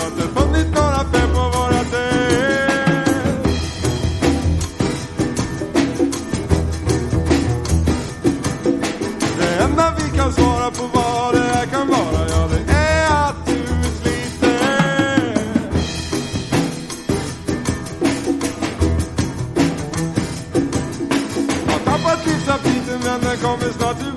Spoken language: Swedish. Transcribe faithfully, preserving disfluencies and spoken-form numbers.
har inte funnit några fem på våra sätt. Det enda vi kan svara på vad det här kan vara, ja det är att du sliter. Har tappat livsaptiten men den kommer snart tillbaka.